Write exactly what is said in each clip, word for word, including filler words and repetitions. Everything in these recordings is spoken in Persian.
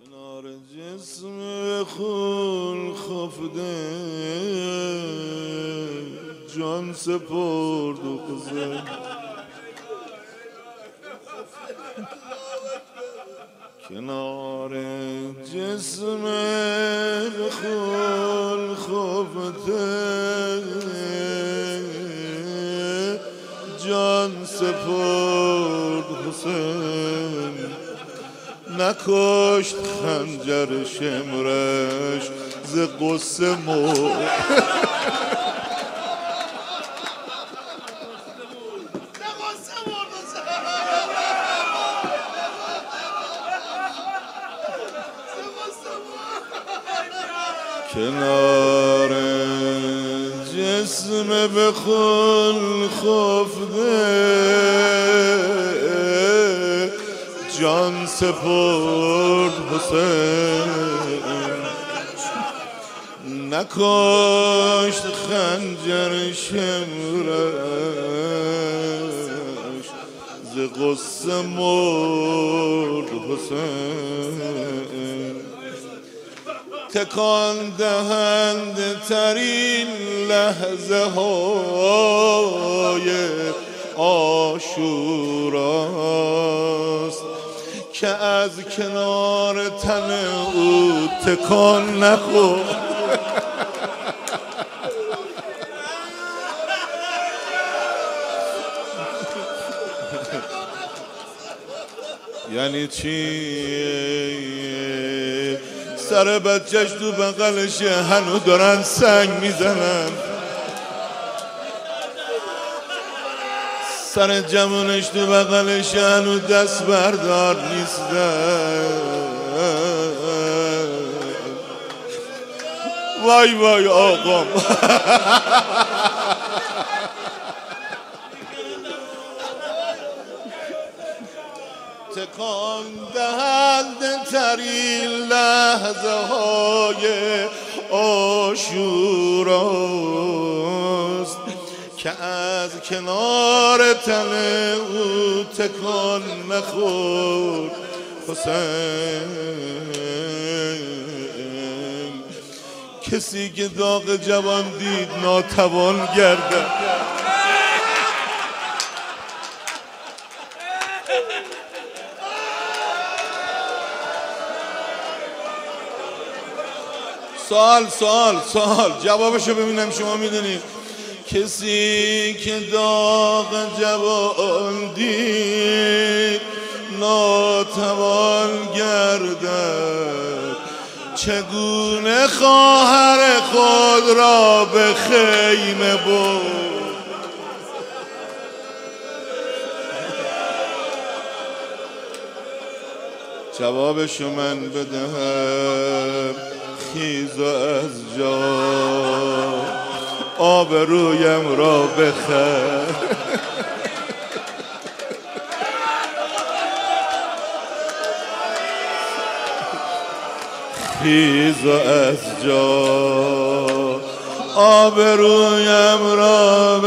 کنار جسم خون خفته جان سپرد و قصه کنار جسم خون خفته جان سپرد حسین نکشت خنجر شمرش ز قصه مرد کنار جسم به خون خفته جان سپرد حسین نکشت خنجر شمرش ز غصه مرد حسین تکان دهنده ترین لحظه های عاشوراست که از کنار تن او تکان نخورد یعنی چی؟ سر بچهش تو بغلشه هنو دارن سنگ میزنن سر جوانش تو بغلشه هنو دست بردار نیستن وای وای آقام تکان دهنده ترین لحظه های عاشوراست که از کنار تن او تکان نخورد حسین کسی که داغ جوان دید ناتوان گردد سوال سوال سوال جوابشو ببینم شما میدونید کسی که داغ جوان دید ناتوان گردد چگونه خواهر خود را به خیمه برد جوابشو من بدهم خیز از جا آبرویم را بخر خیز از جا آبرویم را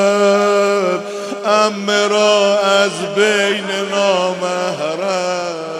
بخر عمه را از بین نامحرم